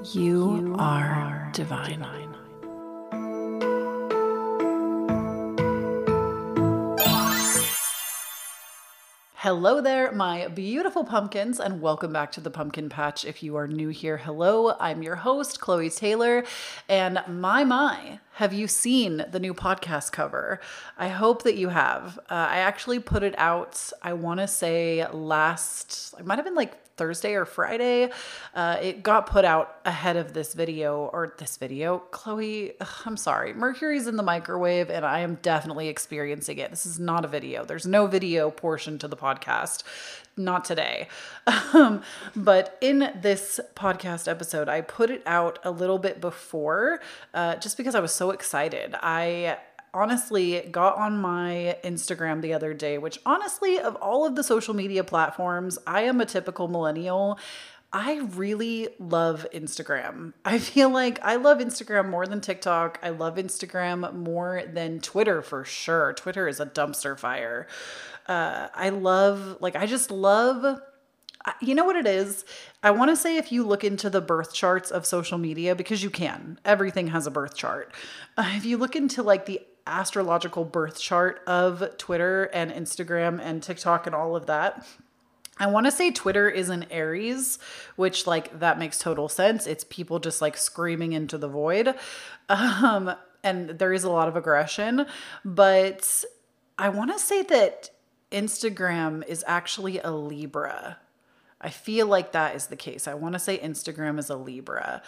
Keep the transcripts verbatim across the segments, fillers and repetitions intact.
You, you are, are divine. divine. Hello there, my beautiful pumpkins, and welcome back to the Pumpkin Patch. If you are new here, hello, I'm your host, Chloe Taylor, and my, my, have you seen the new podcast cover? I hope that you have. Uh, I actually put it out, I want to say last, it might have been like Thursday or Friday. Uh, it got put out ahead of this video or this video. Chloe, ugh, I'm sorry. Mercury's in the microwave and I am definitely experiencing it. This is not a video. There's no video portion to the podcast. Not today. Um, but in this podcast episode, I put it out a little bit before, uh, just because I was so excited. I honestly got on my Instagram the other day, which honestly, of all of the social media platforms, I am a typical millennial. I really love Instagram. I feel like I love Instagram more than TikTok. I love Instagram more than Twitter for sure. Twitter is a dumpster fire. Uh, I love, like, I just love, you know what it is? I want to say if you look into the birth charts of social media, because you can, everything has a birth chart. Uh, if you look into like the astrological birth chart of Twitter and Instagram and TikTok and all of that, I want to say Twitter is an Aries, which like that makes total sense. It's people just like screaming into the void. Um, and there is a lot of aggression, but I want to say that Instagram is actually a Libra. I feel like that is the case. I want to say Instagram is a Libra,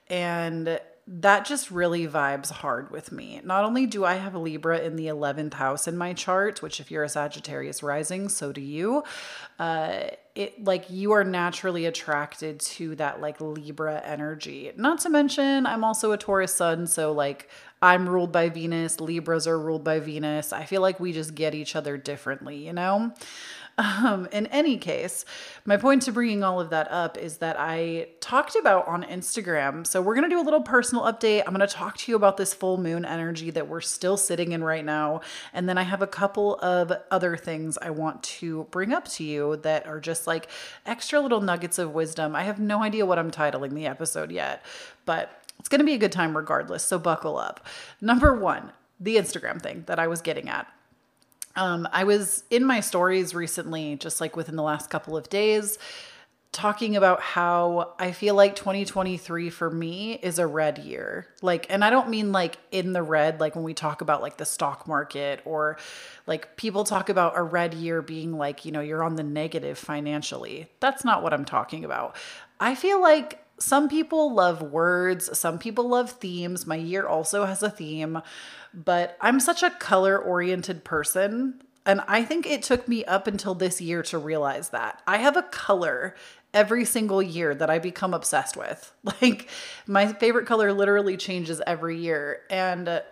and that just really vibes hard with me. Not only do I have a Libra in the eleventh house in my chart, which if you're a Sagittarius rising, so do you. Uh, it like you are naturally attracted to that like Libra energy. Not to mention, I'm also a Taurus sun, so like I'm ruled by Venus. Libras are ruled by Venus. I feel like we just get each other differently, you know? Um, in any case, my point to bringing all of that up is that I talked about on Instagram. So we're going to do a little personal update. I'm going to talk to you about this full moon energy that we're still sitting in right now. And then I have a couple of other things I want to bring up to you that are just like extra little nuggets of wisdom. I have no idea what I'm titling the episode yet, but it's going to be a good time regardless. So buckle up. Number one, the Instagram thing that I was getting at. Um, I was in my stories recently, just like within the last couple of days, talking about how I feel like twenty twenty-three for me is a red year. Like, and I don't mean like in the red, like when we talk about like the stock market or like people talk about a red year being like, you know, you're on the negative financially. That's not what I'm talking about. I feel like some people love words. Some people love themes. My year also has a theme, but I'm such a color-oriented person. And I think it took me up until this year to realize that. I have a color every single year that I become obsessed with. Like my favorite color literally changes every year. And uh,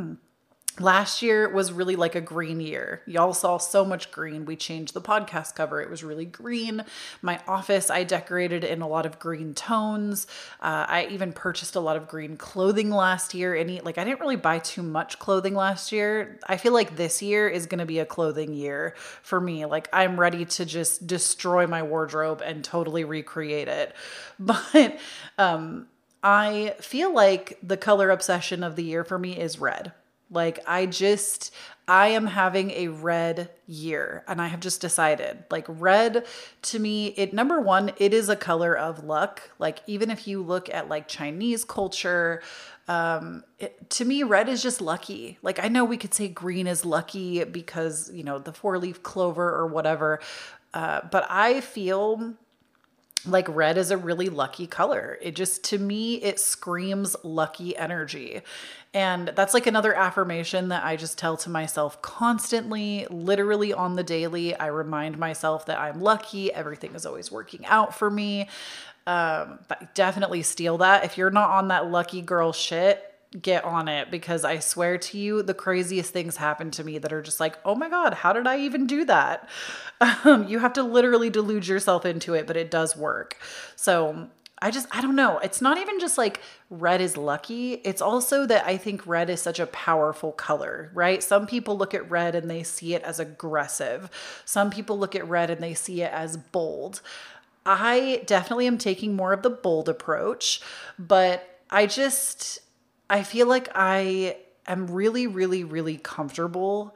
last year was really like a green year. Y'all saw so much green. We changed the podcast cover. It was really green. My office, I decorated in a lot of green tones. Uh, I even purchased a lot of green clothing last year. Any like I didn't really buy too much clothing last year. I feel like this year is going to be a clothing year for me. Like I'm ready to just destroy my wardrobe and totally recreate it. But um, I feel like the color obsession of the year for me is red. Like I just, I am having a red year and I have just decided like red to me, it number one, it is a color of luck. Like even if you look at like Chinese culture, um, it, to me, red is just lucky. Like I know we could say green is lucky because, you know, the four leaf clover or whatever. Uh, but I feel like red is a really lucky color. It just, to me, it screams lucky energy. And that's like another affirmation that I just tell to myself constantly, literally on the daily. I remind myself that I'm lucky. Everything is always working out for me. Um, but definitely steal that. If you're not on that lucky girl shit, get on it, because I swear to you, the craziest things happen to me that are just like, oh my God, how did I even do that? Um, you have to literally delude yourself into it, but it does work. So I just, I don't know. It's not even just like red is lucky. It's also that I think red is such a powerful color, right? Some people look at red and they see it as aggressive. Some people look at red and they see it as bold. I definitely am taking more of the bold approach, but I just, I feel like I am really, really, really comfortable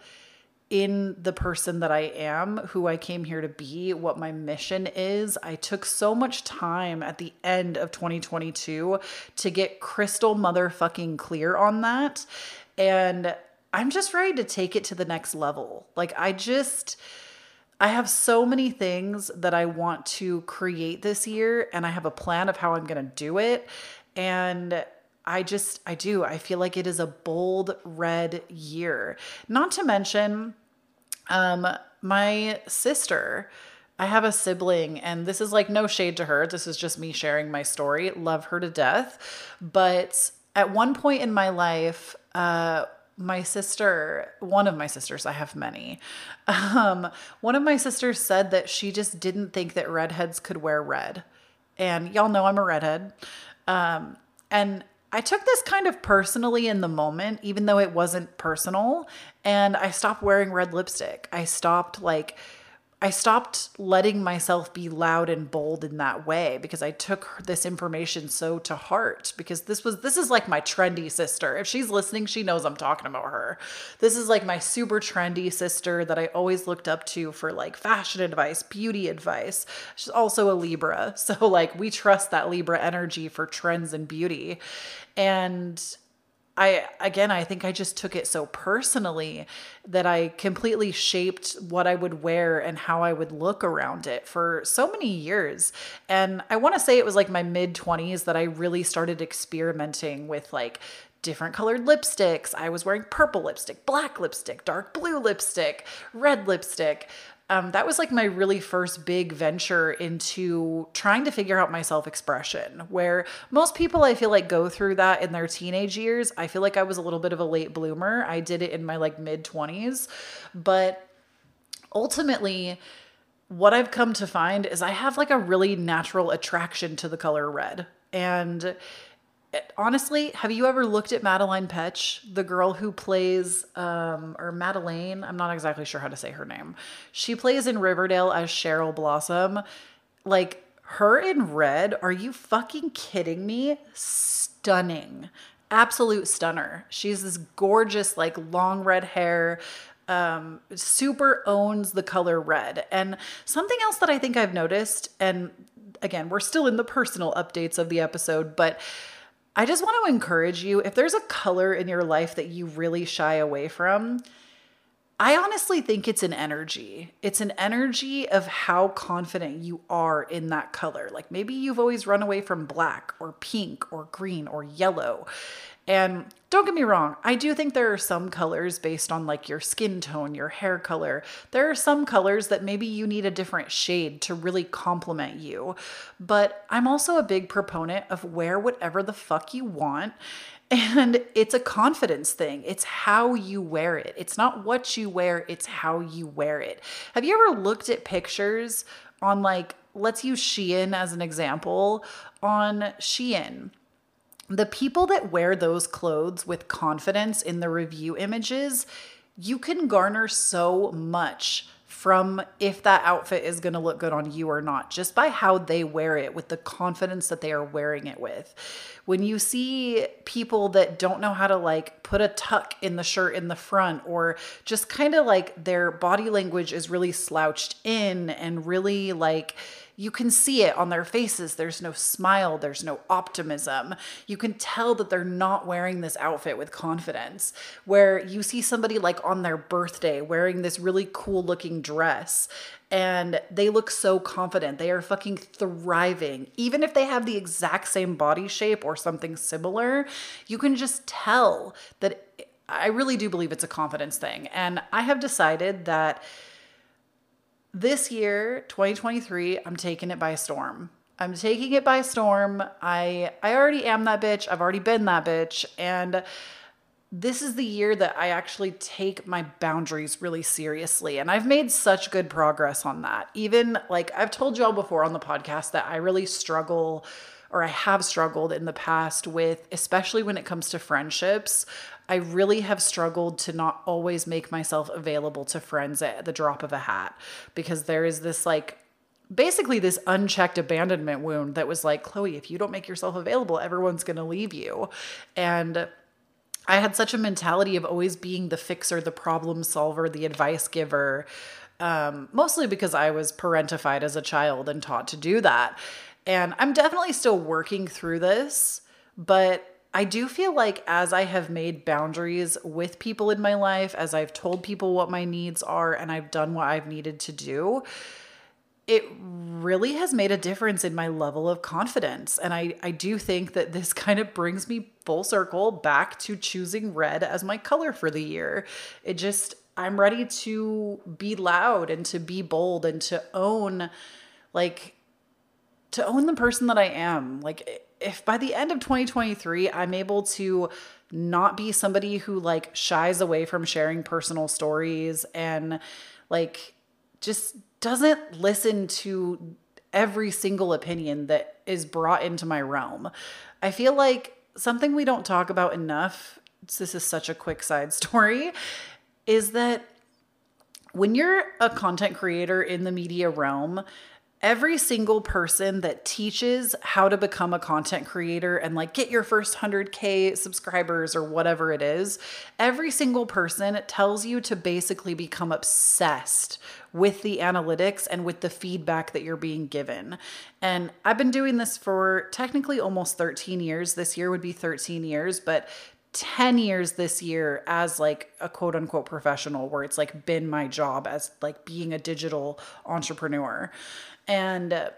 in the person that I am, who I came here to be, what my mission is. I took so much time at the end of twenty twenty-two to get crystal motherfucking clear on that. And I'm just ready to take it to the next level. Like, I just, I have so many things that I want to create this year, and I have a plan of how I'm going to do it. And I just, I do. I feel like it is a bold red year. Not to mention, um, my sister, I have a sibling, and this is like no shade to her. This is just me sharing my story. Love her to death. But at one point in my life, uh, my sister, one of my sisters, I have many, um, one of my sisters said that she just didn't think that redheads could wear red. And y'all know I'm a redhead. Um, and I took this kind of personally in the moment, even though it wasn't personal. And I stopped wearing red lipstick. I stopped like, I stopped letting myself be loud and bold in that way, because I took this information so to heart, because this was, this is like my trendy sister. If she's listening, she knows I'm talking about her. This is like my super trendy sister that I always looked up to for like fashion advice, beauty advice. She's also a Libra. So like we trust that Libra energy for trends and beauty. And I, again, I think I just took it so personally that I completely shaped what I would wear and how I would look around it for so many years. And I want to say it was like my mid twenties that I really started experimenting with like different colored lipsticks. I was wearing purple lipstick, black lipstick, dark blue lipstick, red lipstick. Um, that was like my really first big venture into trying to figure out my self-expression, where most people I feel like go through that in their teenage years. I feel like I was a little bit of a late bloomer. I did it in my like mid twenties, but ultimately what I've come to find is I have like a really natural attraction to the color red. And honestly, have you ever looked at Madeline Petch, the girl who plays, um, or Madeleine? I'm not exactly sure how to say her name. She plays in Riverdale as Cheryl Blossom. Like, her in red, are you fucking kidding me? Stunning. Absolute stunner. She's this gorgeous, like, long red hair, um, super owns the color red. And something else that I think I've noticed, and again, we're still in the personal updates of the episode, but I just want to encourage you, if there's a color in your life that you really shy away from, I honestly think it's an energy. It's an energy of how confident you are in that color. Like maybe you've always run away from black or pink or green or yellow. And don't get me wrong, I do think there are some colors based on like your skin tone, your hair color. There are some colors that maybe you need a different shade to really complement you. But I'm also a big proponent of wear whatever the fuck you want. And it's a confidence thing. It's how you wear it. It's not what you wear, it's how you wear it. Have you ever looked at pictures on like, let's use Shein as an example, on Shein? The people that wear those clothes with confidence in the review images, you can garner so much from if that outfit is going to look good on you or not, just by how they wear it with the confidence that they are wearing it with. When you see people that don't know how to like put a tuck in the shirt in the front, or just kind of like their body language is really slouched in and really like, you can see it on their faces. There's no smile. There's no optimism. You can tell that they're not wearing this outfit with confidence. Where you see somebody like on their birthday wearing this really cool looking dress and they look so confident. They are fucking thriving. Even if they have the exact same body shape or something similar, you can just tell that. I really do believe it's a confidence thing. And I have decided that this year, twenty twenty-three, I'm taking it by storm. I'm taking it by storm. I I already am that bitch. I've already been that bitch. And this is the year that I actually take my boundaries really seriously. And I've made such good progress on that. Even like I've told y'all before on the podcast that I really struggle, or I have struggled in the past with, especially when it comes to friendships, I really have struggled to not always make myself available to friends at the drop of a hat, because there is this like basically this unchecked abandonment wound that was like, Chloe, if you don't make yourself available, everyone's going to leave you. And I had such a mentality of always being the fixer, the problem solver, the advice giver, um, mostly because I was parentified as a child and taught to do that. And I'm definitely still working through this, but I do feel like as I have made boundaries with people in my life, as I've told people what my needs are, and I've done what I've needed to do, it really has made a difference in my level of confidence. And I, I do think that this kind of brings me full circle back to choosing red as my color for the year. It just, I'm ready to be loud and to be bold and to own, like, to own the person that I am. Like, if by the end of twenty twenty-three, I'm able to not be somebody who like shies away from sharing personal stories and like just doesn't listen to every single opinion that is brought into my realm. I feel like something we don't talk about enough, this is such a quick side story, is that when you're a content creator in the media realm, every single person that teaches how to become a content creator and like get your first one hundred K subscribers or whatever it is, every single person tells you to basically become obsessed with the analytics and with the feedback that you're being given. And I've been doing this for technically almost thirteen years. This year would be thirteen years, but ten years this year as like a quote unquote professional, where it's like been my job as like being a digital entrepreneur. And uh,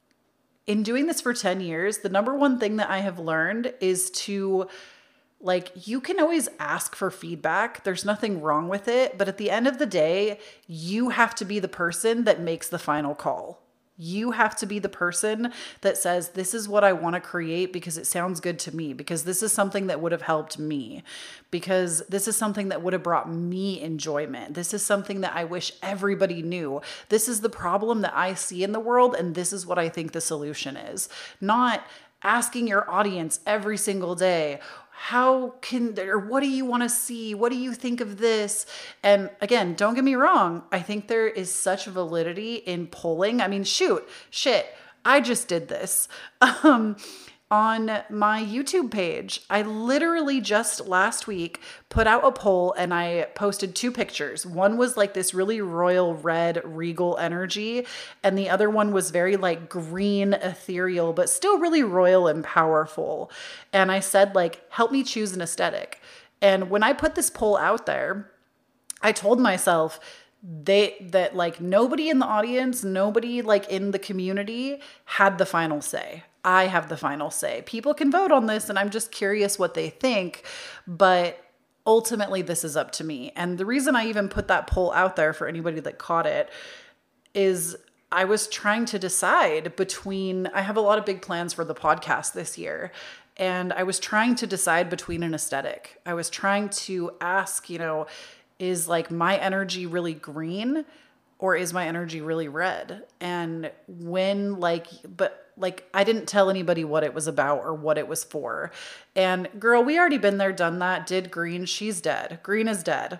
in doing this for ten years, the number one thing that I have learned is to like, you can always ask for feedback. There's nothing wrong with it. But at the end of the day, you have to be the person that makes the final call. You have to be the person that says, this is what I want to create because it sounds good to me, because this is something that would have helped me, because this is something that would have brought me enjoyment. This is something that I wish everybody knew. This is the problem that I see in the world, and this is what I think the solution is. Not asking your audience every single day, how can, or what do you want to see? What do you think of this? And again, don't get me wrong. I think there is such validity in polling. I mean, shoot, shit, I just did this. Um, on my YouTube page, I literally just last week put out a poll and I posted two pictures. One was like this really royal red regal energy, and the other one was very like green ethereal, but still really royal and powerful. And I said like, help me choose an aesthetic. And when I put this poll out there, I told myself they that like nobody in the audience, nobody like in the community had the final say. I have the final say. People can vote on this, and I'm just curious what they think, but ultimately this is up to me. And the reason I even put that poll out there for anybody that caught it is I was trying to decide between, I have a lot of big plans for the podcast this year, and I was trying to decide between an aesthetic. I was trying to ask, you know, is like my energy really green or is my energy really red? And when like, but like, I didn't tell anybody what it was about or what it was for. And girl, we already been there, done that, did green. She's dead. Green is dead.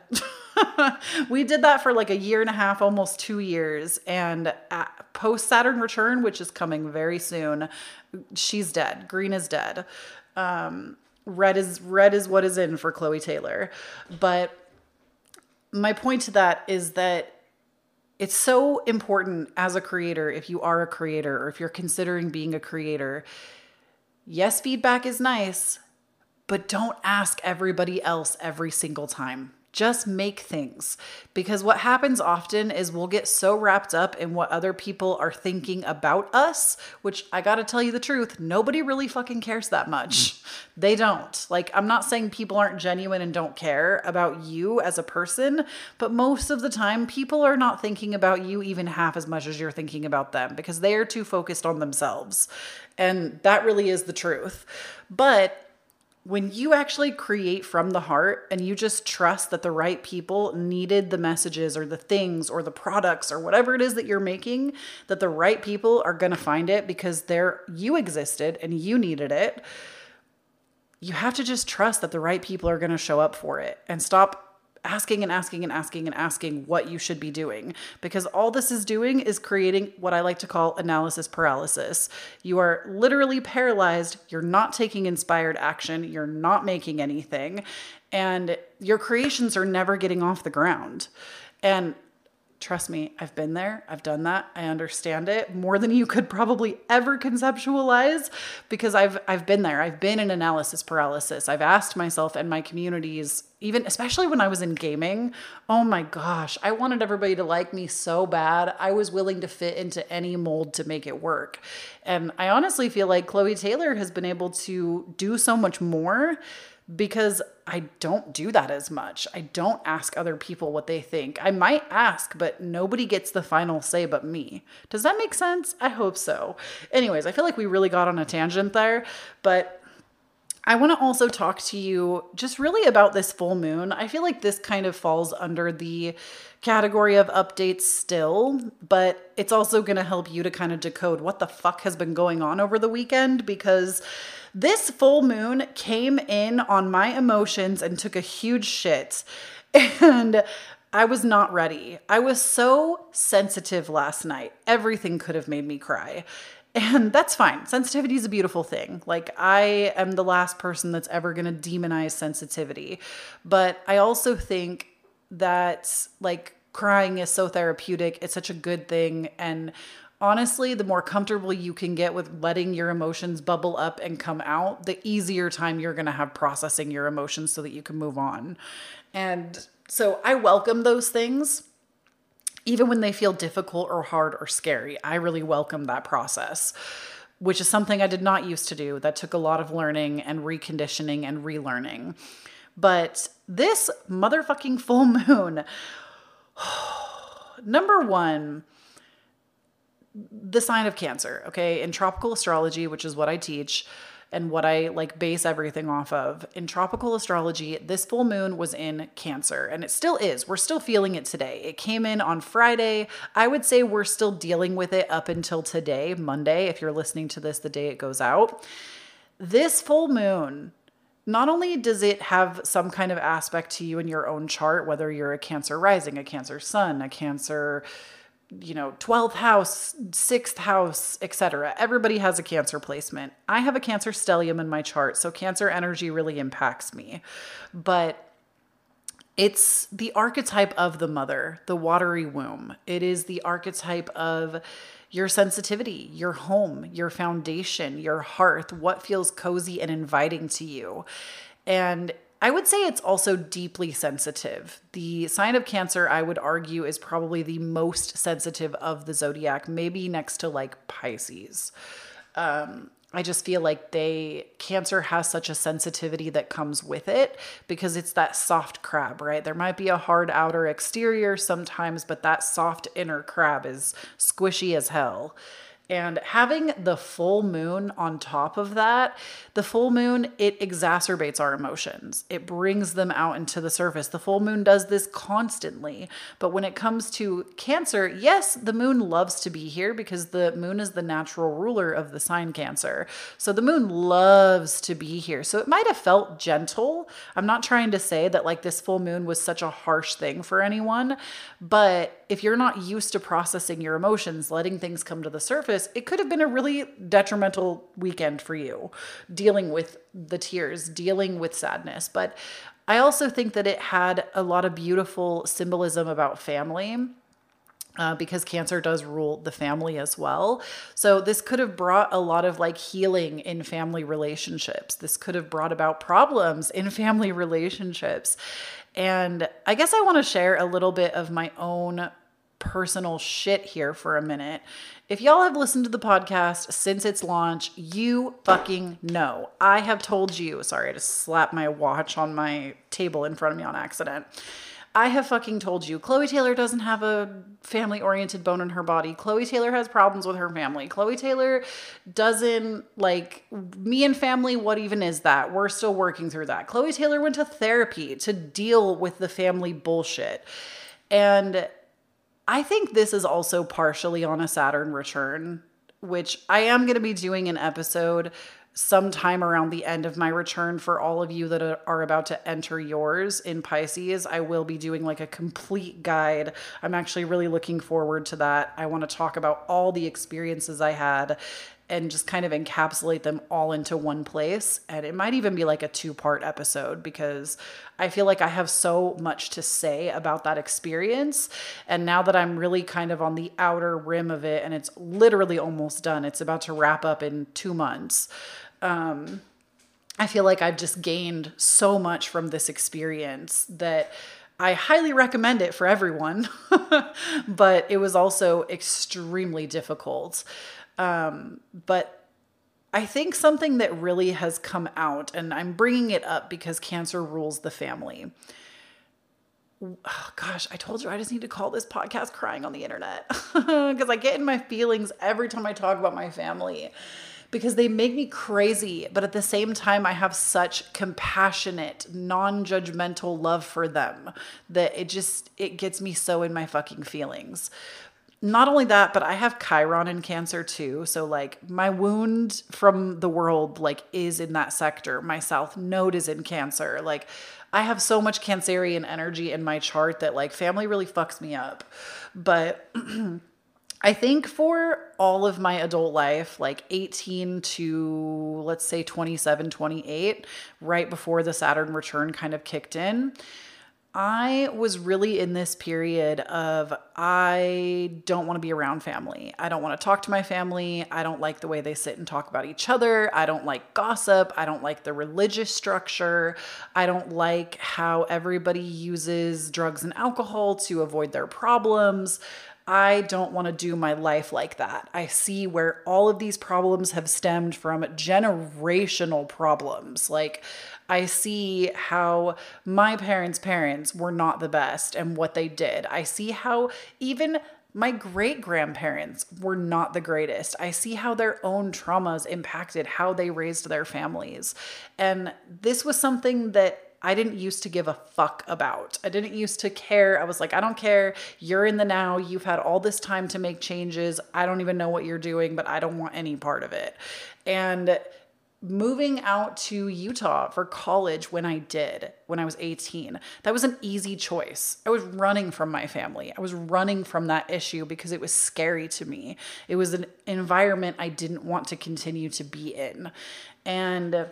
We did that for like a year and a half, almost two years. And post Saturn return, which is coming very soon, she's dead. Green is dead. Um, red is, red is what is in for Chloe Taylor. But my point to that is that it's so important as a creator, if you are a creator or if you're considering being a creator, yes, feedback is nice, but don't ask everybody else every single time. Just make things. Because what happens often is we'll get so wrapped up in what other people are thinking about us, which I gotta tell you the truth, nobody really fucking cares that much. They don't. Like, I'm not saying people aren't genuine and don't care about you as a person, but most of the time people are not thinking about you even half as much as you're thinking about them because they are too focused on themselves. And that really is the truth. But when you actually create from the heart and you just trust that the right people needed the messages or the things or the products or whatever it is that you're making, that the right people are going to find it because they're, you existed and you needed it, you have to just trust that the right people are going to show up for it and stop asking and asking and asking and asking what you should be doing, because all this is doing is creating what I like to call analysis paralysis. You are literally paralyzed. You're not taking inspired action. You're not making anything, and your creations are never getting off the ground. And trust me, I've been there. I've done that. I understand it more than you could probably ever conceptualize, because I've I've been there. I've been in analysis paralysis. I've asked myself and my communities, even especially when I was in gaming, oh my gosh, I wanted everybody to like me so bad. I was willing to fit into any mold to make it work. And I honestly feel like Chloe Taylor has been able to do so much more, because I don't do that as much. I don't ask other people what they think. I might ask, but nobody gets the final say but me. Does that make sense? I hope so. Anyways, I feel like we really got on a tangent there, but I want to also talk to you just really about this full moon. I feel like this kind of falls under the category of updates still, but it's also going to help you to kind of decode what the fuck has been going on over the weekend, because this full moon came in on my emotions and took a huge shit. And I was not ready. I was so sensitive last night. Everything could have made me cry. And that's fine. Sensitivity is a beautiful thing. Like, I am the last person that's ever going to demonize sensitivity. But I also think that, like, crying is so therapeutic. It's such a good thing. And honestly, the more comfortable you can get with letting your emotions bubble up and come out, the easier time you're going to have processing your emotions so that you can move on. And so I welcome those things. Even when they feel difficult or hard or scary, I really welcome that process, which is something I did not used to do. That took a lot of learning and reconditioning and relearning. But this motherfucking full moon, number one, the sign of Cancer, okay? In tropical astrology, which is what I teach and what I like base everything off of. In tropical astrology, this full moon was in Cancer, and it still is. We're still feeling it today. It came in on Friday. I would say we're still dealing with it up until today, Monday, if you're listening to this the day it goes out. This full moon, not only does it have some kind of aspect to you in your own chart, whether you're a Cancer rising, a Cancer sun, a Cancer, you know, twelfth house, sixth house, et cetera. Everybody has a Cancer placement. I have a Cancer stellium in my chart, so Cancer energy really impacts me. But it's the archetype of the mother, the watery womb. It is the archetype of your sensitivity, your home, your foundation, your hearth, what feels cozy and inviting to you. And I would say it's also deeply sensitive. The sign of Cancer, I would argue, is probably the most sensitive of the zodiac, maybe next to like Pisces. Um, I just feel like they, Cancer has such a sensitivity that comes with it, because it's that soft crab, right? There might be a hard outer exterior sometimes, but that soft inner crab is squishy as hell. And having the full moon on top of that, the full moon, it exacerbates our emotions. It brings them out into the surface. The full moon does this constantly. But when it comes to Cancer, yes, the moon loves to be here because the moon is the natural ruler of the sign Cancer. So the moon loves to be here. So it might have felt gentle. I'm not trying to say that like this full moon was such a harsh thing for anyone, but if you're not used to processing your emotions, letting things come to the surface, it could have been a really detrimental weekend for you, dealing with the tears, dealing with sadness. But I also think that it had a lot of beautiful symbolism about family, uh, because Cancer does rule the family as well. So this could have brought a lot of like healing in family relationships. This could have brought about problems in family relationships. And I guess I want to share a little bit of my own personal shit here for a minute. If y'all have listened to the podcast since its launch, you fucking know. I have told you, sorry, I just slapped my watch on my table in front of me on accident. I have fucking told you, Chloe Taylor doesn't have a family-oriented bone in her body. Chloe Taylor has problems with her family. Chloe Taylor doesn't, like, me and family, what even is that? We're still working through that. Chloe Taylor went to therapy to deal with the family bullshit. And I think this is also partially on a Saturn return, which I am going to be doing an episode sometime around the end of my return, for all of you that are about to enter yours in Pisces, I will be doing like a complete guide. I'm actually really looking forward to that. I want to talk about all the experiences I had and just kind of encapsulate them all into one place. And it might even be like a two-part episode, because I feel like I have so much to say about that experience. And now that I'm really kind of on the outer rim of it, and it's literally almost done, it's about to wrap up in two months. Um, I feel like I've just gained so much from this experience that I highly recommend it for everyone, but it was also extremely difficult. Um, but I think something that really has come out, and I'm bringing it up because Cancer rules the family. Oh, gosh, I told you I just need to call this podcast Crying on the Internet, because I get in my feelings every time I talk about my family, because they make me crazy. But at the same time, I have such compassionate, non-judgmental love for them that it just, it gets me so in my fucking feelings. Not only that, but I have Chiron in Cancer too. So like my wound from the world like is in that sector. My South Node is in Cancer. Like I have so much Cancerian energy in my chart that like family really fucks me up. But I think for all of my adult life, like eighteen to let's say twenty-seven, twenty-eight, right before the Saturn return kind of kicked in, I was really in this period of, I don't want to be around family. I don't want to talk to my family. I don't like the way they sit and talk about each other. I don't like gossip. I don't like the religious structure. I don't like how everybody uses drugs and alcohol to avoid their problems. I don't want to do my life like that. I see where all of these problems have stemmed from generational problems. Like, I see how my parents' parents were not the best and what they did. I see how even my great-grandparents were not the greatest. I see how their own traumas impacted how they raised their families. And this was something that I didn't used to give a fuck about. I didn't used to care. I was like, I don't care. You're in the now. You've had all this time to make changes. I don't even know what you're doing, but I don't want any part of it. And moving out to Utah for college when I did, when I was eighteen, that was an easy choice. I was running from my family. I was running from that issue because it was scary to me. It was an environment I didn't want to continue to be in. And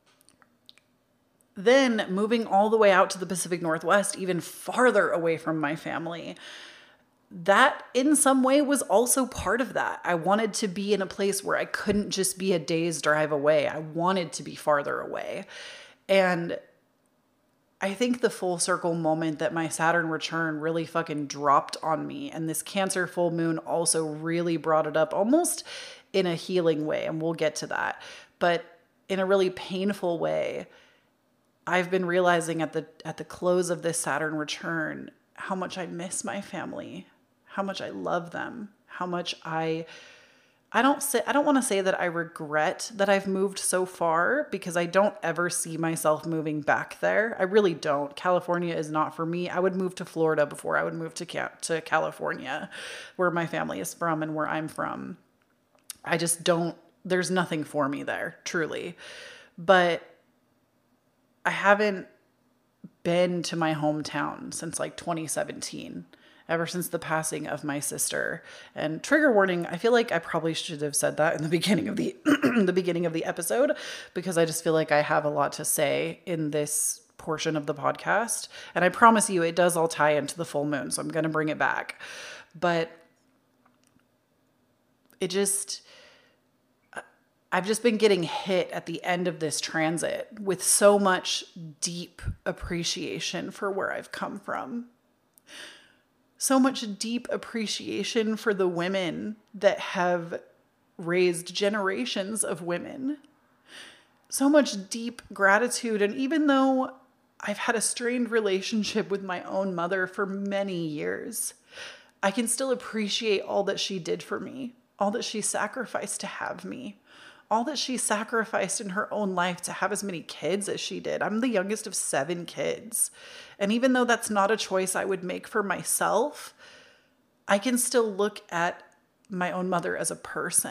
then moving all the way out to the Pacific Northwest, even farther away from my family, that in some way was also part of that. I wanted to be in a place where I couldn't just be a day's drive away. I wanted to be farther away. And I think the full circle moment that my Saturn return really fucking dropped on me, and this Cancer full moon also really brought it up almost in a healing way, and we'll get to that, but in a really painful way. I've been realizing at the at the close of this Saturn return how much I miss my family, how much I love them, how much I I don't say I don't want to say that I regret that I've moved so far, because I don't ever see myself moving back there. I really don't. California is not for me. I would move to Florida before I would move to to California, where my family is from and where I'm from. I just don't, there's nothing for me there, truly. But I haven't been to my hometown since like twenty seventeen, ever since the passing of my sister. And trigger warning, I feel like I probably should have said that in the beginning of the the beginning of the episode, because I just feel like I have a lot to say in this portion of the podcast. And I promise you, it does all tie into the full moon, so I'm going to bring it back. But it just, I've just been getting hit at the end of this transit with so much deep appreciation for where I've come from. So much deep appreciation for the women that have raised generations of women. So much deep gratitude. And even though I've had a strained relationship with my own mother for many years, I can still appreciate all that she did for me, all that she sacrificed to have me. All that she sacrificed in her own life to have as many kids as she did. I'm the youngest of seven kids. And even though that's not a choice I would make for myself, I can still look at my own mother as a person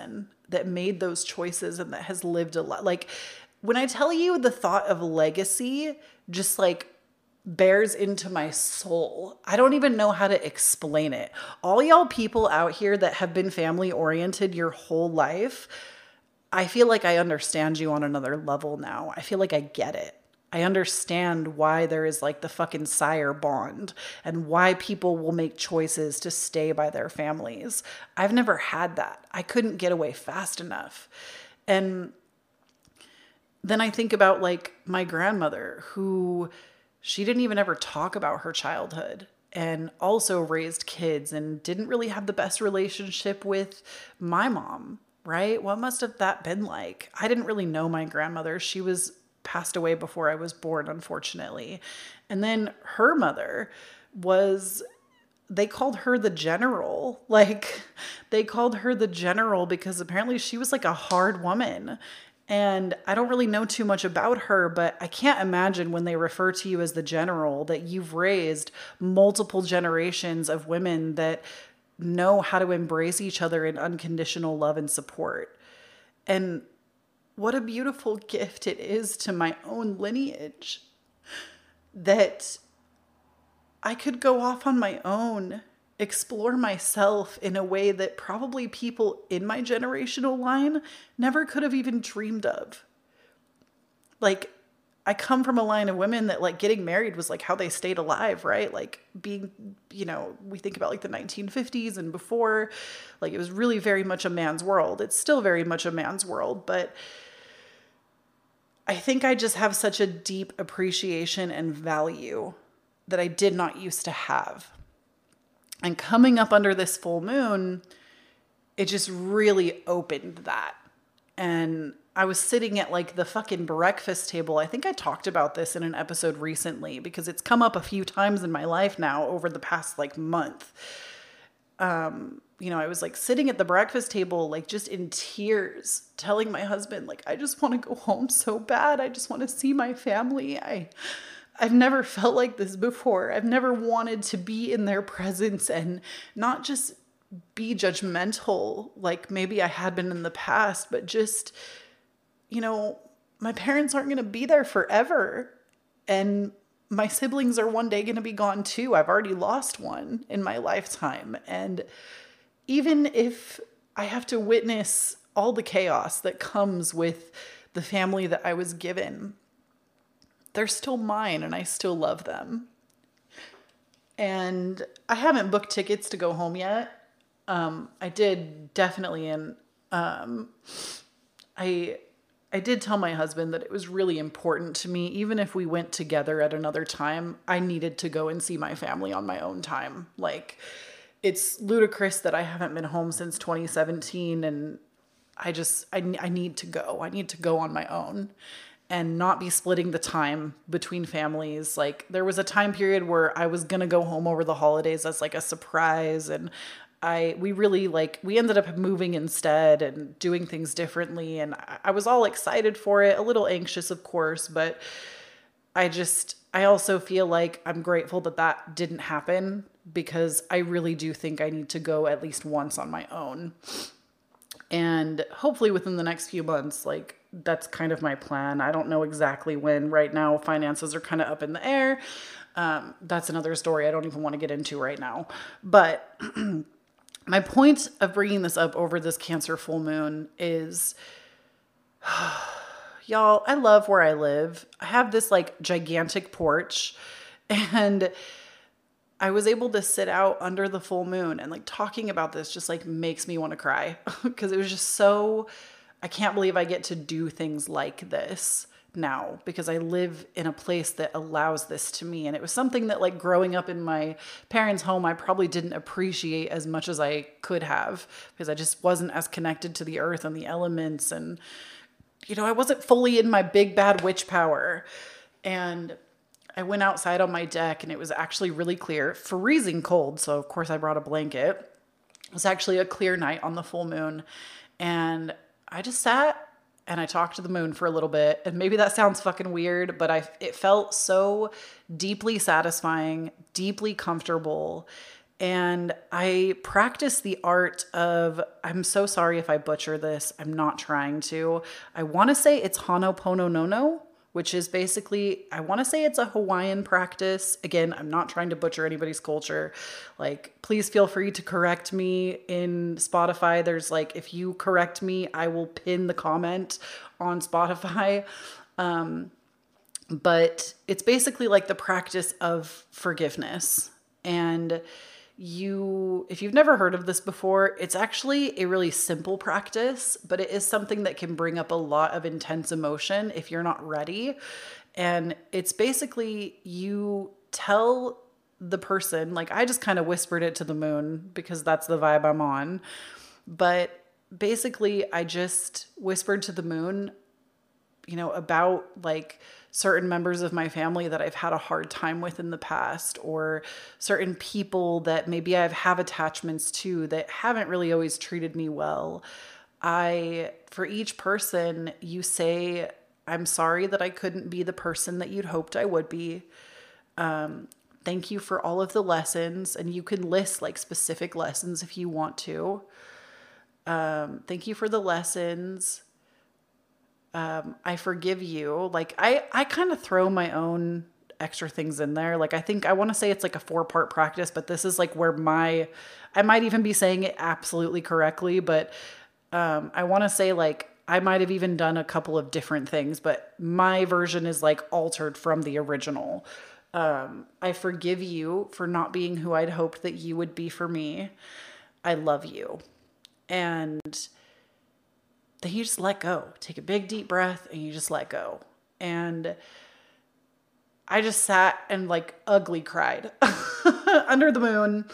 that made those choices and that has lived a lot. Like when I tell you the thought of legacy just like bears into my soul. I don't even know how to explain it. All y'all people out here that have been family oriented your whole life, I feel like I understand you on another level now. I feel like I get it. I understand why there is like the fucking sire bond and why people will make choices to stay by their families. I've never had that. I couldn't get away fast enough. And then I think about like my grandmother, who she didn't even ever talk about her childhood and also raised kids and didn't really have the best relationship with my mom, right? What must have that been like? I didn't really know my grandmother. She was passed away before I was born, unfortunately. And then her mother was, they called her the general. Like they called her the general because apparently she was like a hard woman. And I don't really know too much about her, but I can't imagine when they refer to you as the general that you've raised multiple generations of women that know how to embrace each other in unconditional love and support. And what a beautiful gift it is to my own lineage that I could go off on my own, explore myself in a way that probably people in my generational line never could have even dreamed of. Like, I come from a line of women that like getting married was like how they stayed alive, right? Like being, you know, we think about like the nineteen fifties and before, like it was really very much a man's world. It's still very much a man's world, but I think I just have such a deep appreciation and value that I did not used to have. And coming up under this full moon, it just really opened that. And I was sitting at like the fucking breakfast table. I think I talked about this in an episode recently because it's come up a few times in my life now over the past like month. Um, you know, I was like sitting at the breakfast table, like just in tears, telling my husband, like, I just want to go home so bad. I just want to see my family. I... I've never felt like this before. I've never wanted to be in their presence and not just be judgmental like maybe I had been in the past, but just, you know, my parents aren't going to be there forever. And my siblings are one day going to be gone too. I've already lost one in my lifetime. And even if I have to witness all the chaos that comes with the family that I was given, they're still mine and I still love them. And I haven't booked tickets to go home yet. Um, I did definitely. And um, I, I did tell my husband that it was really important to me, even if we went together at another time, I needed to go and see my family on my own time. Like it's ludicrous that I haven't been home since twenty seventeen. And I just, I, I need to go. I need to go on my own and not be splitting the time between families. Like there was a time period where I was going to go home over the holidays as like a surprise. And I, we really like, we ended up moving instead and doing things differently. And I, I was all excited for it, a little anxious, of course, but I just, I also feel like I'm grateful that that didn't happen because I really do think I need to go at least once on my own. And hopefully within the next few months, like that's kind of my plan. I don't know exactly when. Right now, finances are kind of up in the air. Um, that's another story I don't even want to get into right now. But my point of bringing this up over this Cancer full moon is, y'all, I love where I live. I have this like gigantic porch and I was able to sit out under the full moon and like talking about this just like makes me want to cry because it was just so, I can't believe I get to do things like this now because I live in a place that allows this to me. And it was something that like growing up in my parents' home, I probably didn't appreciate as much as I could have because I just wasn't as connected to the earth and the elements. And, you know, I wasn't fully in my big bad witch power. And I went outside on my deck and it was actually really clear, freezing cold. So of course I brought a blanket. It was actually a clear night on the full moon. And I just sat and I talked to the moon for a little bit. And maybe that sounds fucking weird, but I, it felt so deeply satisfying, deeply comfortable. And I practice the art of, I'm so sorry if I butcher this, I'm not trying to. I want to say it's Ho'oponopono, which is basically, I want to say it's a Hawaiian practice. Again, I'm not trying to butcher anybody's culture. Like, please feel free to correct me in Spotify. There's like, if you correct me, I will pin the comment on Spotify. Um, but it's basically like the practice of forgiveness. And you, if you've never heard of this before, it's actually a really simple practice, but it is something that can bring up a lot of intense emotion if you're not ready. And it's basically you tell the person, like I just kind of whispered it to the moon because that's the vibe I'm on. But basically I just whispered to the moon, you know, about like certain members of my family that I've had a hard time with in the past, or certain people that maybe I have attachments to that haven't really always treated me well. I, for each person, you say, I'm sorry that I couldn't be the person that you'd hoped I would be. Um, thank you for all of the lessons. And you can list like specific lessons if you want to. Um, thank you for the lessons. Um, I forgive you. Like I, I kind of throw my own extra things in there. Like I think I want to say it's like a four part practice, but this is like where my, I might even be saying it absolutely correctly, but um, I want to say like, I might have even done a couple of different things, but my version is like altered from the original. Um, I forgive you for not being who I'd hoped that you would be for me. I love you. And then you just let go. Take a big deep breath and you just let go. And I just sat and like ugly cried under the moon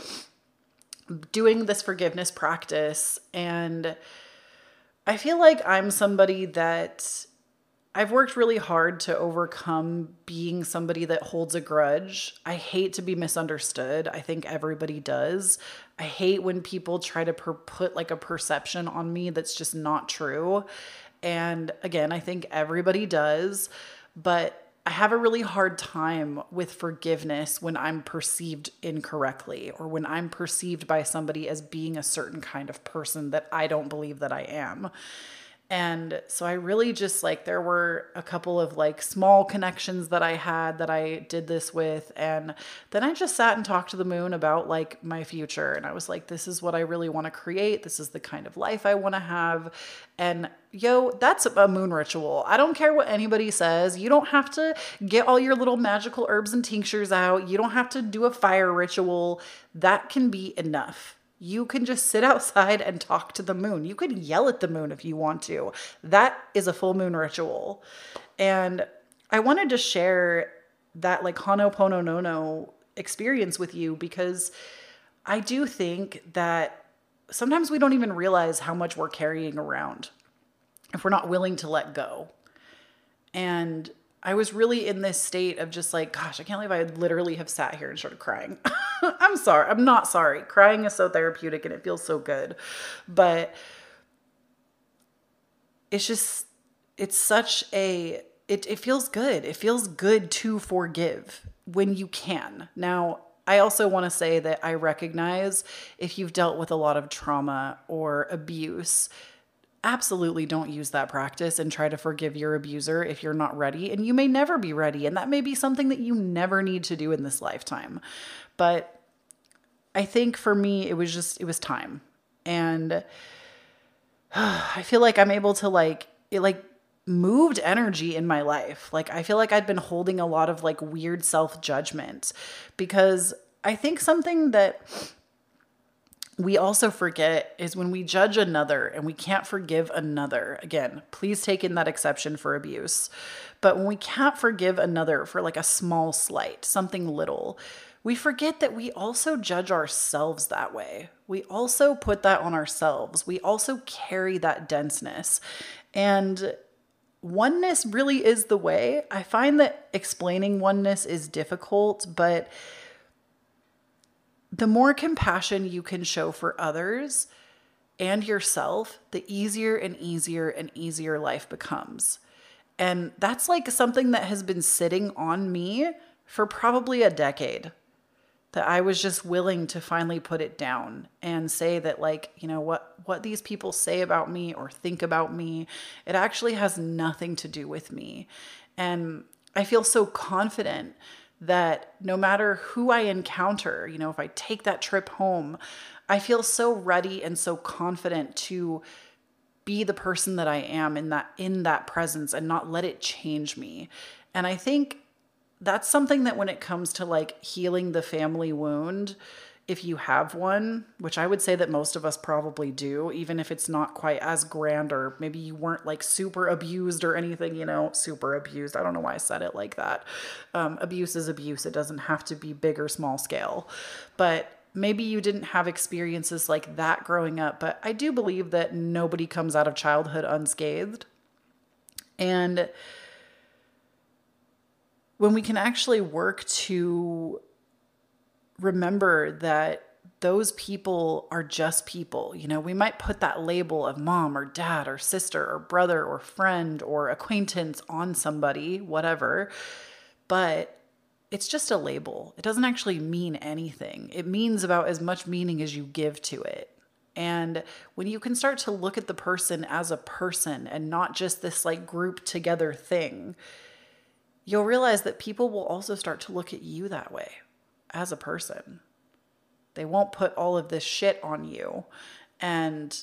doing this forgiveness practice. And I feel like I'm somebody that I've worked really hard to overcome being somebody that holds a grudge. I hate to be misunderstood. I think everybody does. I hate when people try to per- put like a perception on me that's just not true. And again, I think everybody does, but I have a really hard time with forgiveness when I'm perceived incorrectly, or when I'm perceived by somebody as being a certain kind of person that I don't believe that I am. And so I really just like, there were a couple of like small connections that I had that I did this with. And then I just sat and talked to the moon about like my future. And I was like, this is what I really want to create. This is the kind of life I want to have. And yo, that's a moon ritual. I don't care what anybody says. You don't have to get all your little magical herbs and tinctures out. You don't have to do a fire ritual. That can be enough. You can just sit outside and talk to the moon. You could yell at the moon if you want to. That is a full moon ritual. And I wanted to share that like Ho'oponopono experience with you because I do think that sometimes we don't even realize how much we're carrying around if we're not willing to let go. And I was really in this state of just like, gosh, I can't believe I literally have sat here and started crying. I'm sorry. I'm not sorry. Crying is so therapeutic and it feels so good. But it's just, it's such a, it, it feels good. It feels good to forgive when you can. Now, I also want to say that I recognize if you've dealt with a lot of trauma or abuse, absolutely don't use that practice and try to forgive your abuser if you're not ready. And you may never be ready. And that may be something that you never need to do in this lifetime. But I think for me, it was just, it was time. And uh, I feel like I'm able to like, it like moved energy in my life. Like, I feel like I'd been holding a lot of like weird self-judgment because I think something that we also forget is when we judge another and we can't forgive another. Again, please take in that exception for abuse. But when we can't forgive another for like a small slight, something little, we forget that we also judge ourselves that way. We also put that on ourselves. We also carry that denseness. And oneness really is the way. I find that explaining oneness is difficult, but the more compassion you can show for others and yourself, the easier and easier and easier life becomes. And that's like something that has been sitting on me for probably a decade. that I was just willing to finally put it down and say that, like, you know, what, what these people say about me or think about me, it actually has nothing to do with me. And I feel so confident that no matter who I encounter, you know, if I take that trip home, I feel so ready and so confident to be the person that I am in that, in that presence and not let it change me. And I think that's something that when it comes to like healing the family wound, if you have one, which I would say that most of us probably do, even if it's not quite as grand, or maybe you weren't like super abused or anything, you know, super abused. I don't know why I said it like that. Um, abuse is abuse. It doesn't have to be big or small scale, but maybe you didn't have experiences like that growing up. But I do believe that nobody comes out of childhood unscathed. And when we can actually work to remember that those people are just people, you know, we might put that label of mom or dad or sister or brother or friend or acquaintance on somebody, whatever, but it's just a label. It doesn't actually mean anything. It means about as much meaning as you give to it. And when you can start to look at the person as a person and not just this like grouped together thing, you'll realize that people will also start to look at you that way as a person. They won't put all of this shit on you. And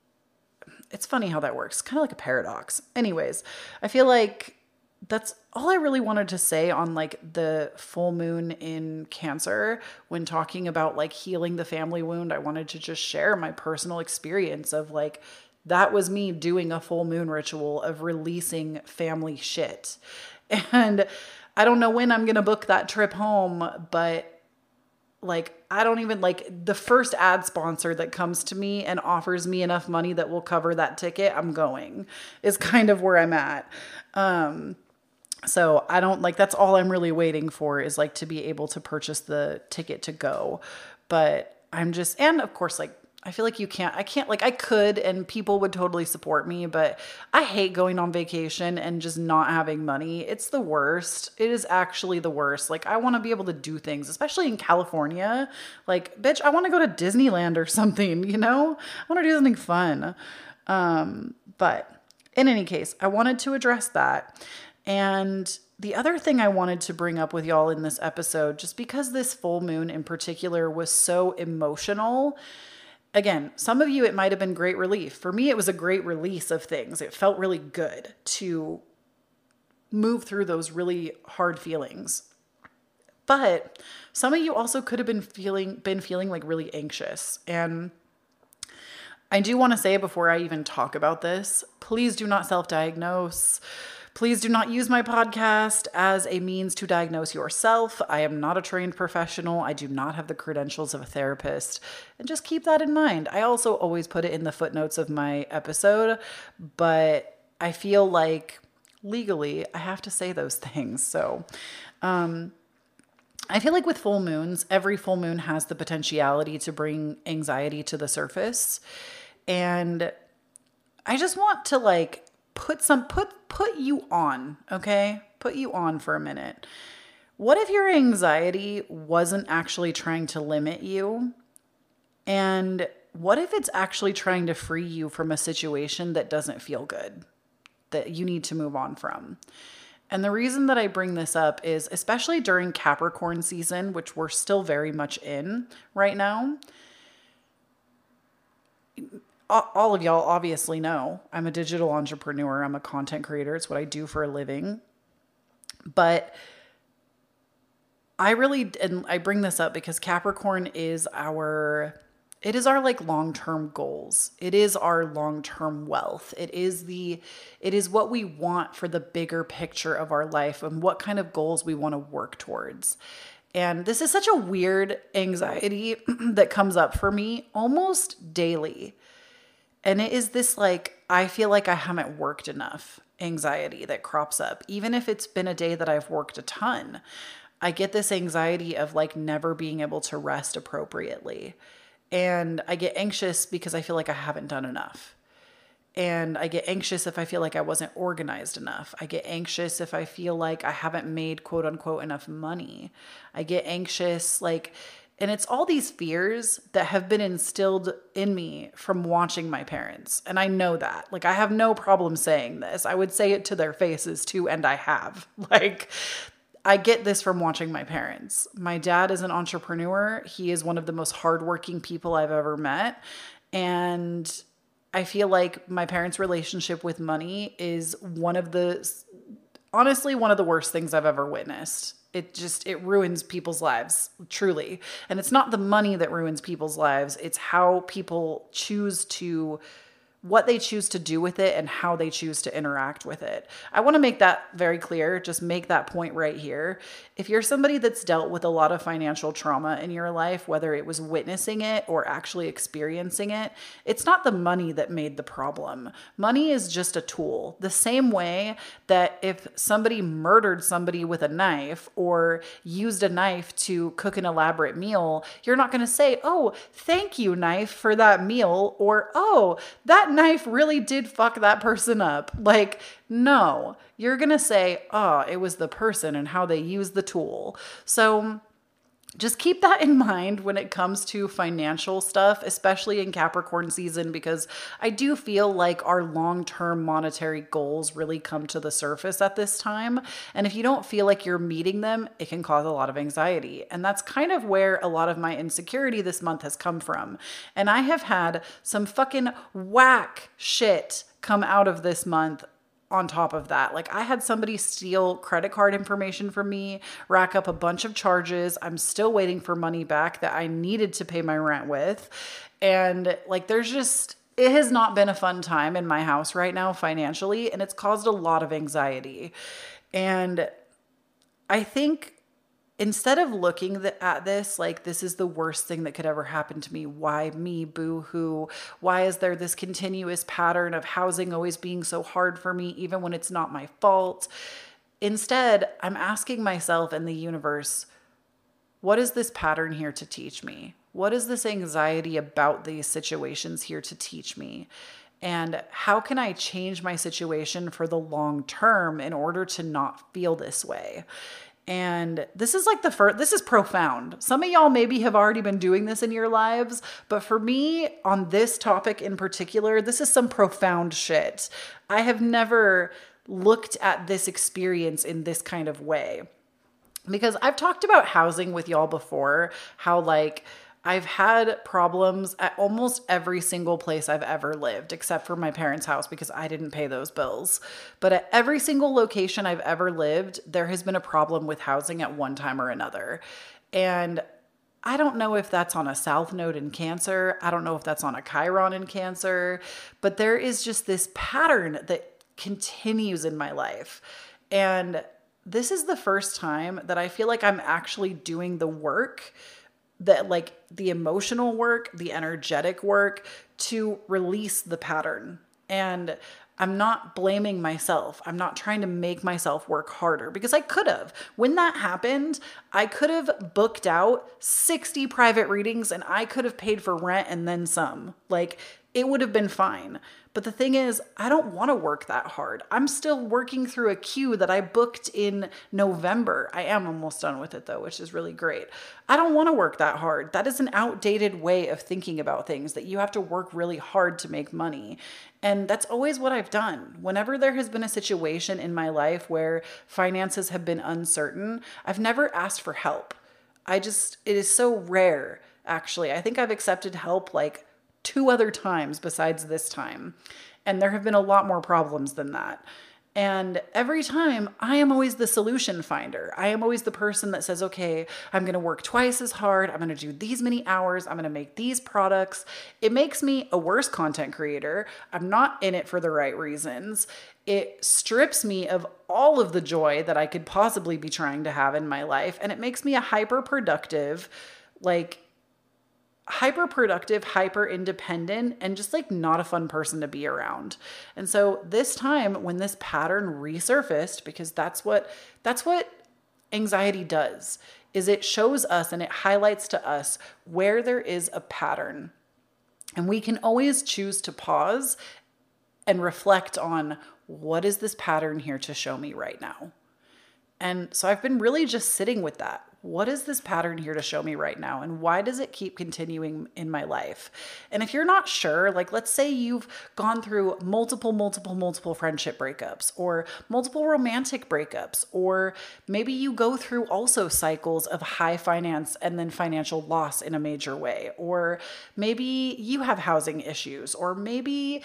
it's funny how that works. Kind of like a paradox. Anyways, I feel like that's all I really wanted to say on like the full moon in Cancer when talking about like healing the family wound. I wanted to just share my personal experience of like, that was me doing a full moon ritual of releasing family shit. And I don't know when I'm going to book that trip home, but like, I don't even like the first ad sponsor that comes to me and offers me enough money that will cover that ticket, I'm going, is kind of where I'm at. Um, so I don't like, that's all I'm really waiting for is like to be able to purchase the ticket to go. But I'm just, and of course, like, I feel like you can't, I can't, like I could, and people would totally support me, but I hate going on vacation and just not having money. It's the worst. It is actually the worst. Like I want to be able to do things, especially in California. Like, bitch, I want to go to Disneyland or something, you know? I want to do something fun. Um, but in any case, I wanted to address that. And the other thing I wanted to bring up with y'all in this episode, just because this full moon in particular was so emotional. Again, some of you, it might have been great relief. For me, it was a great release of things. It felt really good to move through those really hard feelings. But some of you also could have been feeling, been feeling like really anxious. And I do want to say before I even talk about this, please do not self-diagnose. Please do not use my podcast as a means to diagnose yourself. I am not a trained professional. I do not have the credentials of a therapist. And just keep that in mind. I also always put it in the footnotes of my episode, but I feel like legally I have to say those things. So, um, I feel like with full moons, every full moon has the potentiality to bring anxiety to the surface. And I just want to like put some, put, put you on, okay? Put you on for a minute. What if your anxiety wasn't actually trying to limit you? And what if it's actually trying to free you from a situation that doesn't feel good, that you need to move on from? And the reason that I bring this up is, especially during Capricorn season, which we're still very much in right now, all of y'all obviously know I'm a digital entrepreneur. I'm a content creator. It's what I do for a living. But I really, and I bring this up because Capricorn is our, it is our like long-term goals. It is our long-term wealth. It is the, it is what we want for the bigger picture of our life and what kind of goals we want to work towards. And this is such a weird anxiety that comes up for me almost daily. And it is this like, I feel like I haven't worked enough anxiety that crops up. Even if it's been a day that I've worked a ton, I get this anxiety of like never being able to rest appropriately. And I get anxious because I feel like I haven't done enough. And I get anxious if I feel like I wasn't organized enough. I get anxious if I feel like I haven't made quote unquote enough money. I get anxious, like, and it's all these fears that have been instilled in me from watching my parents. And I know that. Like, I have no problem saying this. I would say it to their faces too, and I have. Like, I get this from watching my parents. My dad is an entrepreneur. He is one of the most hardworking people I've ever met. And I feel like my parents' relationship with money is one of the, honestly, one of the worst things I've ever witnessed. It just, it ruins people's lives, truly. And it's not the money that ruins people's lives. It's how people choose to, what they choose to do with it and how they choose to interact with it. I want to make that very clear. Just make that point right here. If you're somebody that's dealt with a lot of financial trauma in your life, whether it was witnessing it or actually experiencing it, it's not the money that made the problem. Money is just a tool. The same way that if somebody murdered somebody with a knife or used a knife to cook an elaborate meal, you're not going to say, "Oh, thank you, knife, for that meal," or, "Oh, that knife really did fuck that person up." Like, no, you're going to say, "Oh, it was the person and how they used the tool." So just keep that in mind when it comes to financial stuff, especially in Capricorn season, because I do feel like our long-term monetary goals really come to the surface at this time. And if you don't feel like you're meeting them, it can cause a lot of anxiety. And that's kind of where a lot of my insecurity this month has come from. And I have had some fucking whack shit come out of this month. On top of that, like, I had somebody steal credit card information from me, rack up a bunch of charges. I'm still waiting for money back that I needed to pay my rent with. And like, there's just, it has not been a fun time in my house right now financially, and it's caused a lot of anxiety. And I think instead of looking at this like this is the worst thing that could ever happen to me, why me, boo-hoo, why is there this continuous pattern of housing always being so hard for me, even when it's not my fault? Instead, I'm asking myself and the universe, what is this pattern here to teach me? What is this anxiety about these situations here to teach me? And how can I change my situation for the long term in order to not feel this way? And this is like the first, this is profound. Some of y'all maybe have already been doing this in your lives, but for me on this topic in particular, this is some profound shit. I have never looked at this experience in this kind of way, because I've talked about housing with y'all before, how like I've had problems at almost every single place I've ever lived, except for my parents' house because I didn't pay those bills. But at every single location I've ever lived, there has been a problem with housing at one time or another. And I don't know if that's on a South Node in Cancer. I don't know if that's on a Chiron in Cancer, but there is just this pattern that continues in my life. And this is the first time that I feel like I'm actually doing the work, that like the emotional work, the energetic work to release the pattern. And I'm not blaming myself. I'm not trying to make myself work harder, because I could have. When that happened, I could have booked out sixty private readings and I could have paid for rent and then some. Like, it would have been fine. But the thing is, I don't want to work that hard. I'm still working through a queue that I booked in November. I am almost done with it though, which is really great. I don't want to work that hard. That is an outdated way of thinking about things, that you have to work really hard to make money. And that's always what I've done. Whenever there has been a situation in my life where finances have been uncertain, I've never asked for help. I just, it is so rare, actually. I think I've accepted help like two other times besides this time. And there have been a lot more problems than that. And every time I am always the solution finder. I am always the person that says, okay, I'm going to work twice as hard. I'm going to do these many hours. I'm going to make these products. It makes me a worse content creator. I'm not in it for the right reasons. It strips me of all of the joy that I could possibly be trying to have in my life. And it makes me a hyper productive, like hyper productive, hyper independent, and just like not a fun person to be around. And so this time when this pattern resurfaced, because that's what, that's what anxiety does, is it shows us and it highlights to us where there is a pattern. And we can always choose to pause and reflect on, what is this pattern here to show me right now? And so I've been really just sitting with that. What is this pattern here to show me right now? And why does it keep continuing in my life? And if you're not sure, like let's say you've gone through multiple, multiple, multiple friendship breakups or multiple romantic breakups, or maybe you go through also cycles of high finance and then financial loss in a major way, or maybe you have housing issues, or maybe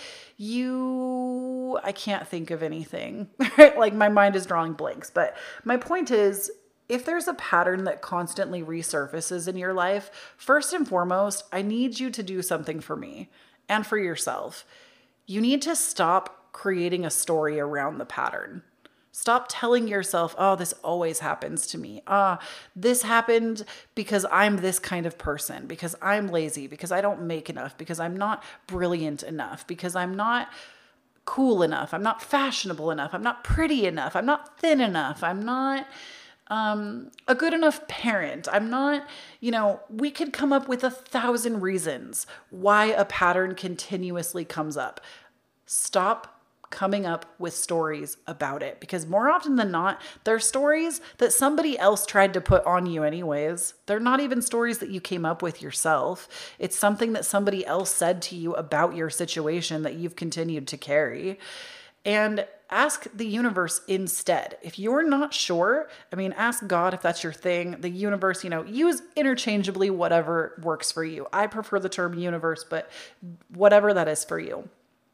you, I can't think of anything, like my mind is drawing blanks. But my point is, if there's a pattern that constantly resurfaces in your life, first and foremost, I need you to do something for me and for yourself. You need to stop creating a story around the pattern. Stop telling yourself, oh, this always happens to me. Ah, this happened because I'm this kind of person, because I'm lazy, because I don't make enough, because I'm not brilliant enough, because I'm not cool enough, I'm not fashionable enough, I'm not pretty enough, I'm not thin enough, I'm not um, a good enough parent. I'm not, you know, we could come up with a thousand reasons why a pattern continuously comes up. Stop coming up with stories about it, because more often than not, they're stories that somebody else tried to put on you anyways. They're not even stories that you came up with yourself. It's something that somebody else said to you about your situation that you've continued to carry. And ask the universe instead. If you're not sure, I mean, ask God if that's your thing. The universe, you know, use interchangeably whatever works for you. I prefer the term universe, but whatever that is for you.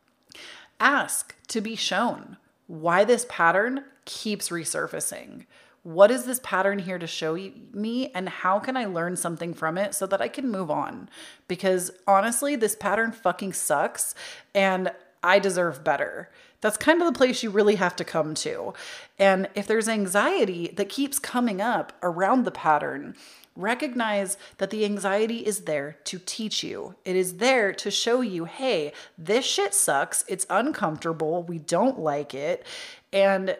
Ask to be shown why this pattern keeps resurfacing. What is this pattern here to show me, and how can I learn something from it so that I can move on? Because honestly, this pattern fucking sucks and I deserve better. That's kind of the place you really have to come to. And if there's anxiety that keeps coming up around the pattern, recognize that the anxiety is there to teach you. It is there to show you, hey, this shit sucks. It's uncomfortable. We don't like it. And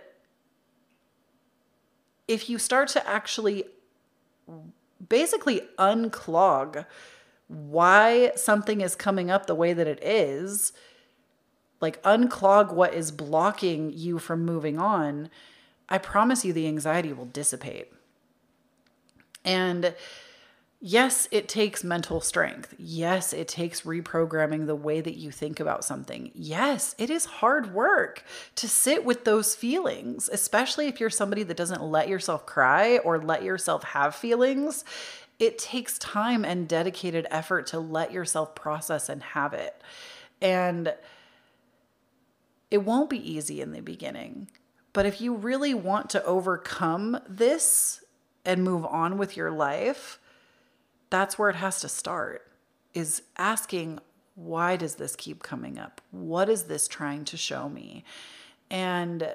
if you start to actually basically unclog why something is coming up the way that it is, like unclog what is blocking you from moving on, I promise you the anxiety will dissipate. And yes, it takes mental strength. Yes, it takes reprogramming the way that you think about something. Yes, it is hard work to sit with those feelings, especially if you're somebody that doesn't let yourself cry or let yourself have feelings. It takes time and dedicated effort to let yourself process and have it. And it won't be easy in the beginning, but if you really want to overcome this and move on with your life, that's where it has to start, is asking, why does this keep coming up? What is this trying to show me? And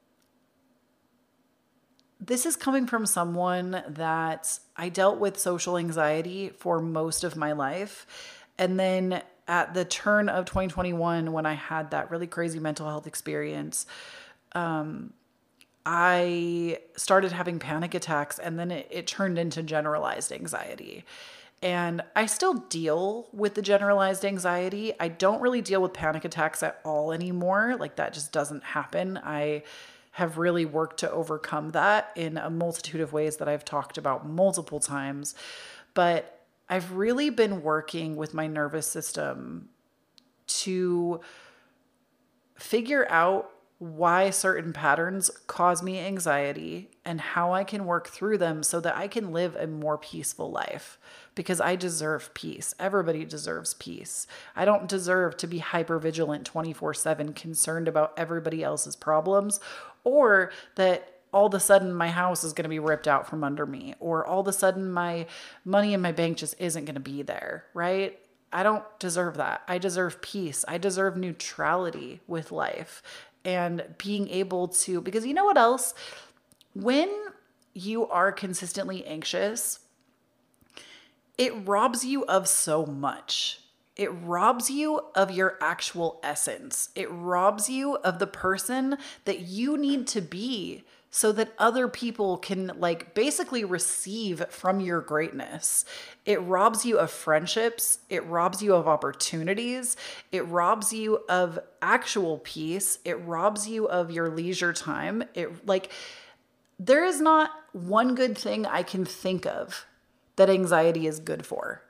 this is coming from someone that I dealt with social anxiety for most of my life. And then at the turn of twenty twenty-one, when I had that really crazy mental health experience, um, I started having panic attacks, and then it, it turned into generalized anxiety. And I still deal with the generalized anxiety. I don't really deal with panic attacks at all anymore. Like that just doesn't happen. I have really worked to overcome that in a multitude of ways that I've talked about multiple times. But I've really been working with my nervous system to figure out why certain patterns cause me anxiety and how I can work through them so that I can live a more peaceful life, because I deserve peace. Everybody deserves peace. I don't deserve to be hypervigilant twenty-four seven, concerned about everybody else's problems, or that all of a sudden my house is going to be ripped out from under me, or all of a sudden my money in my bank just isn't going to be there, right? I don't deserve that. I deserve peace. I deserve neutrality with life and being able to, because you know what else? When you are consistently anxious, it robs you of so much. it robs you of your actual essence. It robs you of the person that you need to be so that other people can like basically receive from your greatness. It robs you of friendships. It robs you of opportunities. It robs you of actual peace. It robs you of your leisure time. It like, there is not one good thing I can think of that anxiety is good for.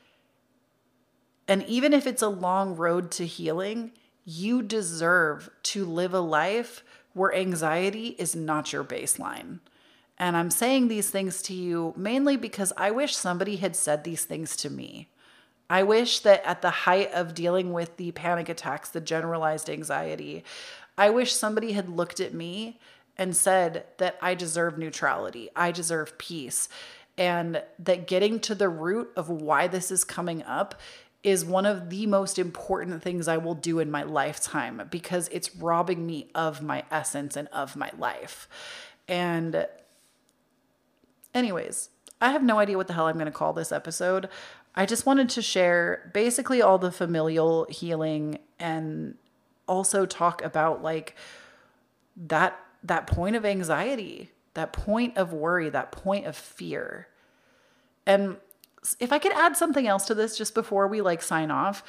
And even if it's a long road to healing, you deserve to live a life where anxiety is not your baseline. And I'm saying these things to you mainly because I wish somebody had said these things to me. I wish that at the height of dealing with the panic attacks, the generalized anxiety, I wish somebody had looked at me and said that I deserve neutrality, I deserve peace, and that getting to the root of why this is coming up is one of the most important things I will do in my lifetime because it's robbing me of my essence and of my life. And anyways, I have no idea what the hell I'm going to call this episode. I just wanted to share basically all the familial healing and also talk about like that that point of anxiety, that point of worry, that point of fear. And if I could add something else to this just before we like sign off,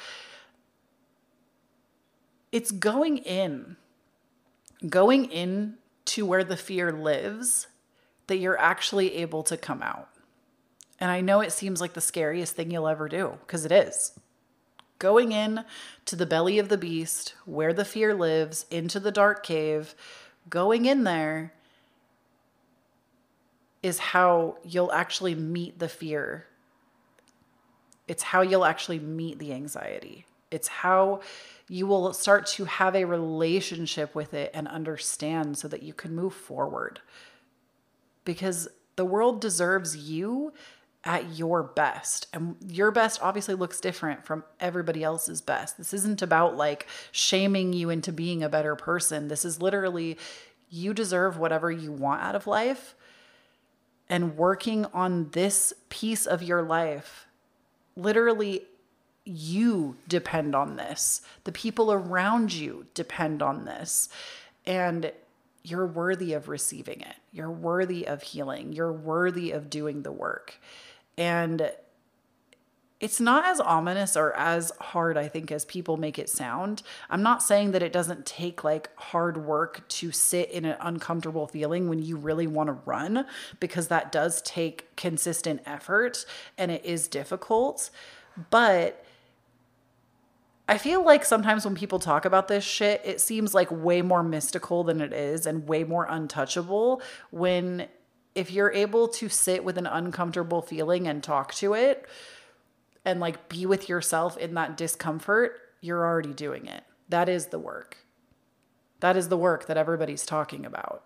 it's going in, going in to where the fear lives that you're actually able to come out. And I know it seems like the scariest thing you'll ever do because it is. Going in to the belly of the beast, where the fear lives, into the dark cave, going in there is how you'll actually meet the fear. It's how you'll actually meet the anxiety. It's how you will start to have a relationship with it and understand so that you can move forward. Because the world deserves you at your best. And your best obviously looks different from everybody else's best. This isn't about like shaming you into being a better person. This is literally, you deserve whatever you want out of life. And working on this piece of your life, literally, you depend on this. The people around you depend on this. And you're worthy of receiving it. You're worthy of healing. You're worthy of doing the work. And it's not as ominous or as hard, I think, as people make it sound. I'm not saying that it doesn't take like hard work to sit in an uncomfortable feeling when you really want to run, because that does take consistent effort and it is difficult. But I feel like sometimes when people talk about this shit, it seems like way more mystical than it is and way more untouchable when if you're able to sit with an uncomfortable feeling and talk to it, and like be with yourself in that discomfort, you're already doing it. That is the work. That is the work that everybody's talking about.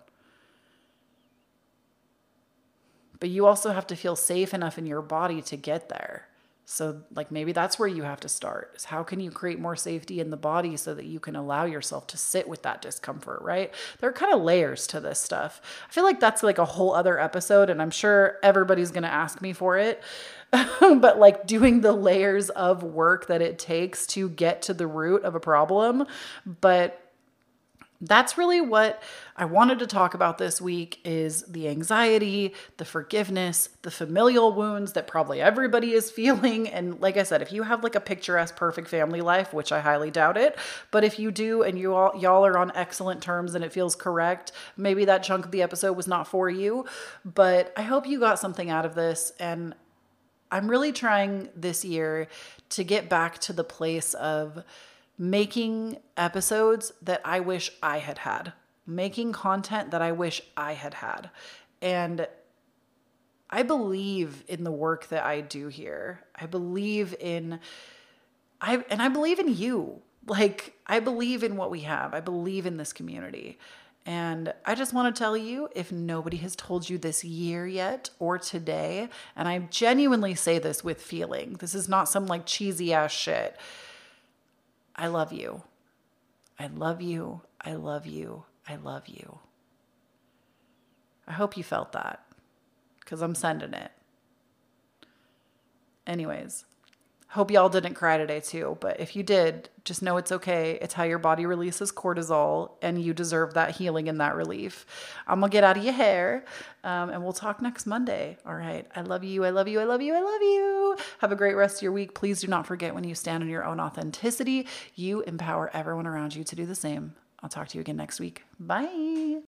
But you also have to feel safe enough in your body to get there. So like maybe that's where you have to start, is how can you create more safety in the body so that you can allow yourself to sit with that discomfort, right? There are kind of layers to this stuff. I feel like that's like a whole other episode, and I'm sure everybody's going to ask me for it. But like doing the layers of work that it takes to get to the root of a problem. But that's really what I wanted to talk about this week, is the anxiety, the forgiveness, the familial wounds that probably everybody is feeling. And like I said, if you have like a picturesque, perfect family life, which I highly doubt it, but if you do and you all y'all are on excellent terms and it feels correct, maybe that chunk of the episode was not for you. But I hope you got something out of this. And I'm really trying this year to get back to the place of making episodes that I wish I had had, making content that I wish I had had. And I believe in the work that I do here. I believe in, I and I believe in you. Like, I believe in what we have. I believe in this community. And I just want to tell you, if nobody has told you this year yet or today, and I genuinely say this with feeling, this is not some like cheesy ass shit. I love you. I love you. I love you. I love you. I hope you felt that, because I'm sending it. Anyways, Hope y'all didn't cry today too, but if you did, just know it's okay. It's how your body releases cortisol, and you deserve that healing and that relief. I'm gonna get out of your hair, um, and we'll talk next Monday. All right. I love you. I love you. I love you. I love you. Have a great rest of your week. Please do not forget, when you stand in your own authenticity, you empower everyone around you to do the same. I'll talk to you again next week. Bye.